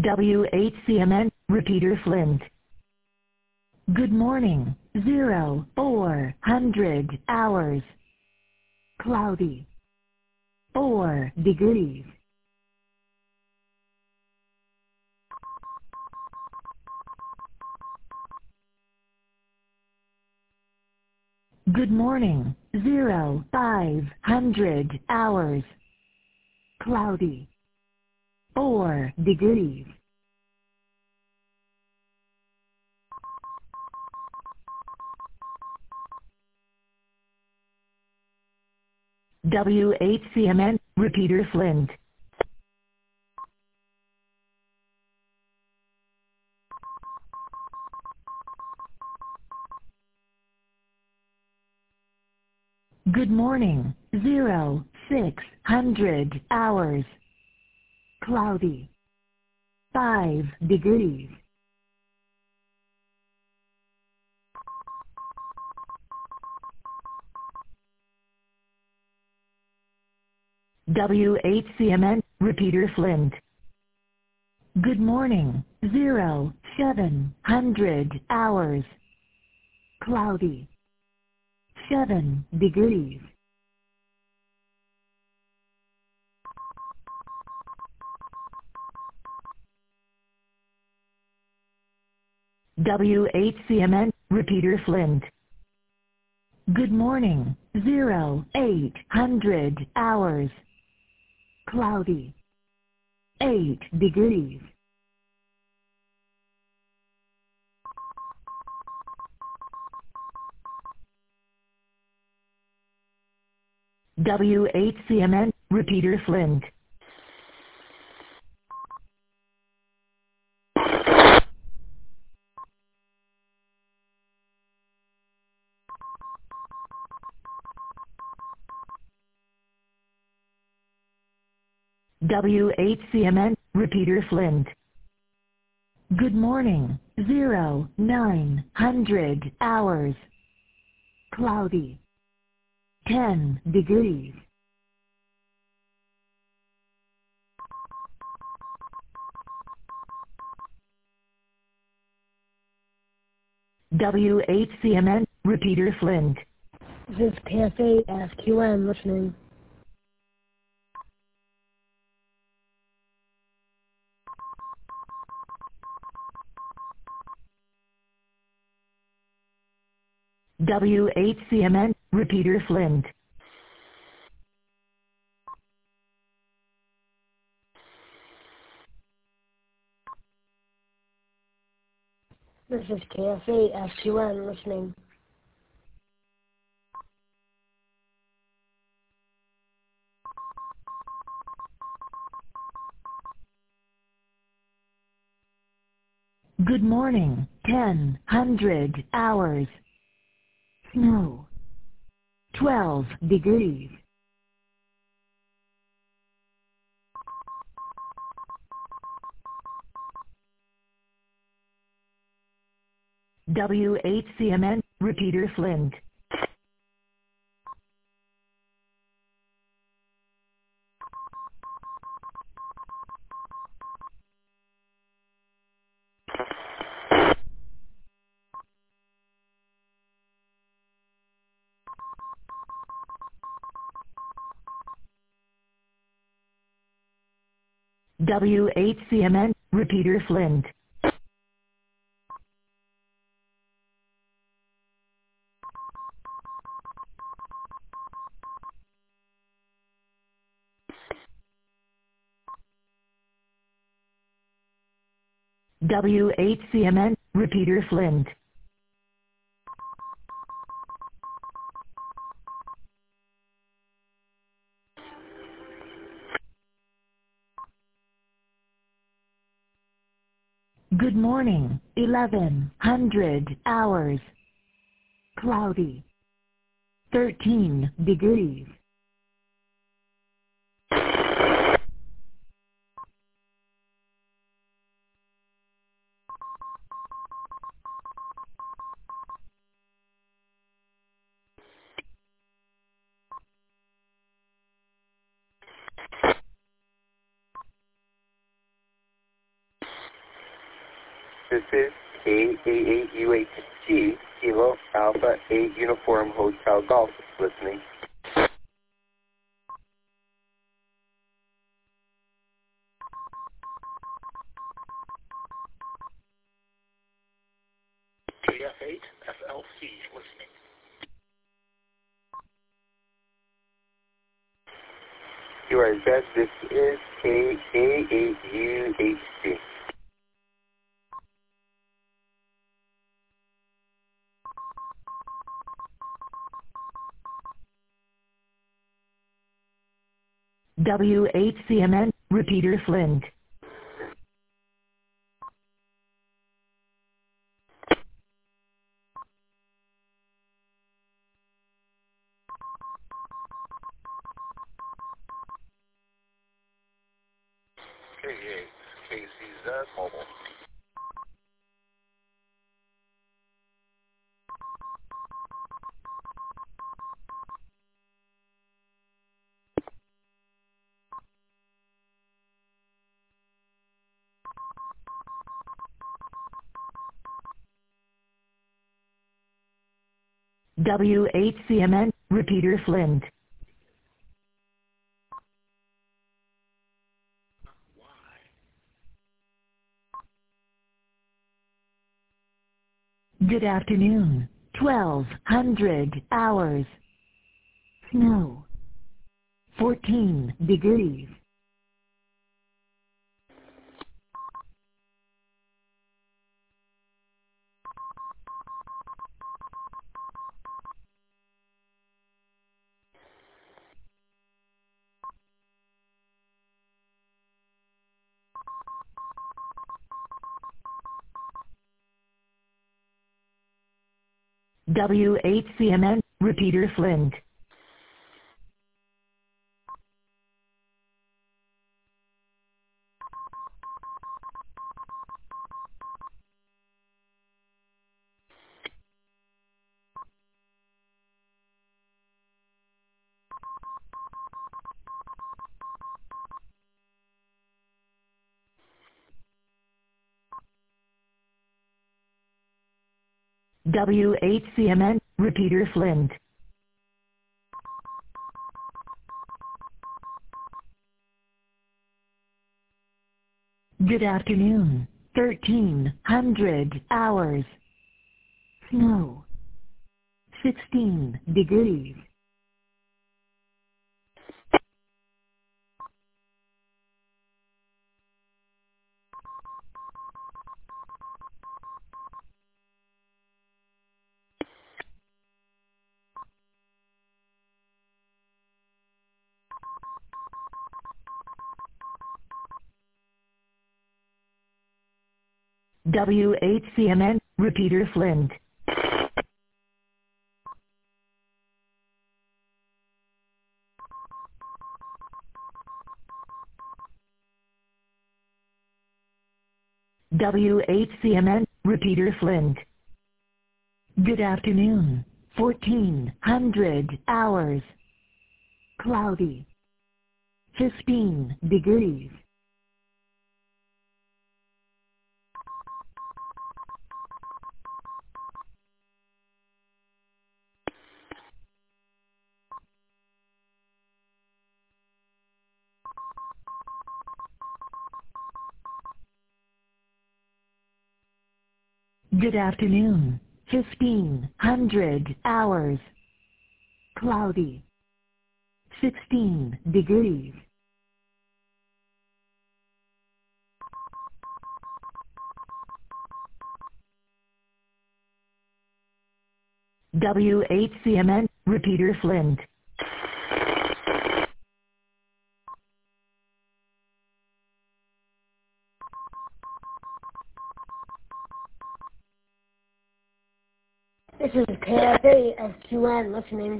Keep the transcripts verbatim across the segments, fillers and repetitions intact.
W eight C M N, repeater Flint. Good morning, zero, four hundred hours. Cloudy. Four degrees. Good morning, zero, five hundred hours. Cloudy. Four degrees. W eight C M N, repeater Flint. Good morning, zero, six hundred hours. Cloudy. Five degrees. W eight C M N, repeater Flint. Good morning, zero, seven hundred hours. Cloudy. Seven degrees. W eight C M N, repeater Flint. Good morning, zero, eight hundred hours. Cloudy. Eight degrees. W eight C M N, repeater Flint. W eight C M N, repeater Flint. Good morning, zero, nine hundred hours. Cloudy. Ten degrees. W eight C M N, repeater Flint. This is K F A S Q N listening. W eight C M N, repeater Flint. This is K F A S Q N listening. Good morning, ten hundred hours. Snow. Twelve degrees. W eight C M N, repeater Flint. W eight C M N, repeater Flint. W eight C M N, repeater Flint. Good morning, eleven hundred hours. Cloudy. Thirteen degrees. This is K A eight U H G, Kilo Alpha eight Uniform Hotel Golf, listening. K F eight F L C, listening. U R Z, this is K A eight U H G. W H C M N, repeater Flint. K eight K C Z Mobile. W H C M N, repeater Flint. Good afternoon. twelve hundred hours. Snow. fourteen degrees. W H C M N, repeater Flint. W H C M N, repeater Flint. Good afternoon. thirteen hundred hours. Snow. sixteen degrees. W H C M N, repeater Flint. W H C M N, repeater Flint. Good afternoon. fourteen hundred hours. Cloudy. fifteen degrees. Good afternoon. fifteen hundred hours. Cloudy. sixteen degrees. W H C M N, repeater Flint. This is K F A S Q N listening.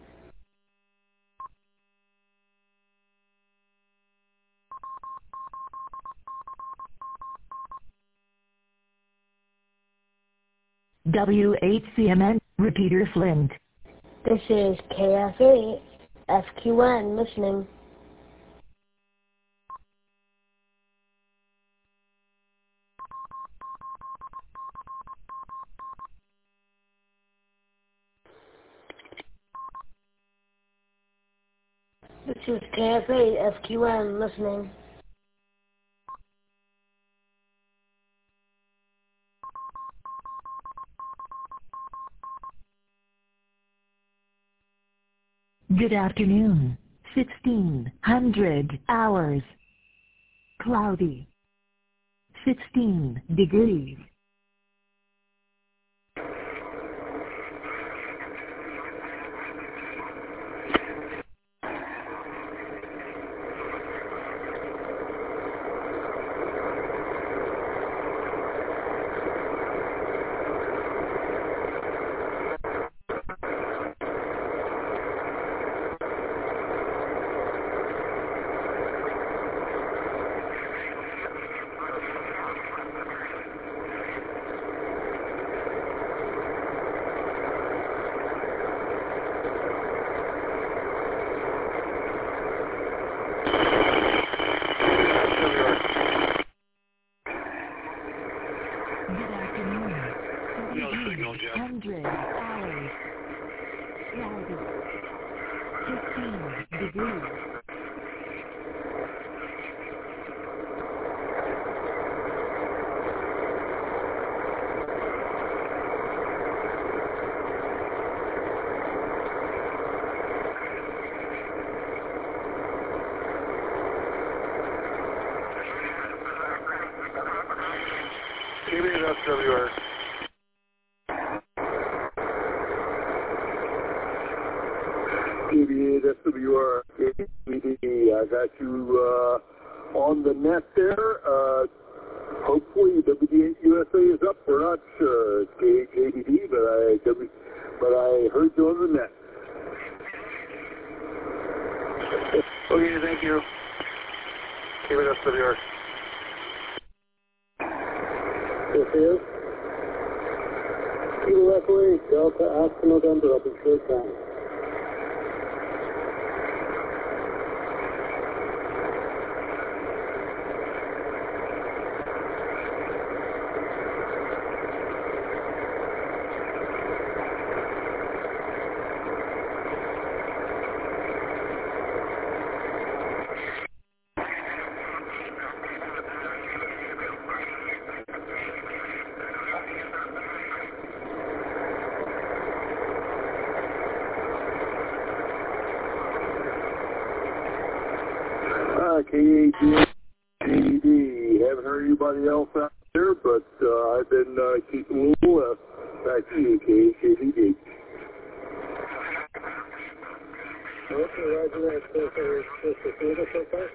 W H C M N, repeater Flint. This is K F A S Q N listening. This is K F eight F Q N listening. Good afternoon. sixteen hundred hours. Cloudy. sixteen degrees. No signal, Jeff. Hundred hours. Cloudy. Fifteen degrees. K B eight S W R. K B eight S W R, K B D, I got you uh, on the net there. Uh, hopefully W D eight U S A is up. We're not sure. It's K B D, but I, w, but I heard you on the net. Okay, thank you. K B eight S W R. This is Kilo Echo Delta Alpha November. I'll be sure time. K A G K D D. Haven't heard anybody else out there, but uh, I've been uh, keeping a little left. Back to you, K D D. Okay, roger that. So, so, so far?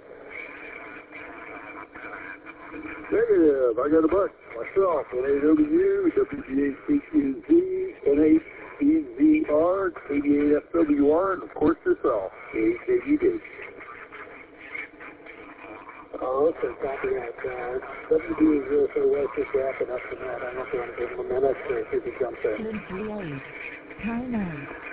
Negative. I got a bunch myself. N A W, W G H C Q Z, N H B Z R, K B eight F W R, and of course yourself, K D D. Oh, okay, copy that. Uh, W D zero four West is wrapping up the net. I don't know if you want to give him a minute or if he can jump in. Time out.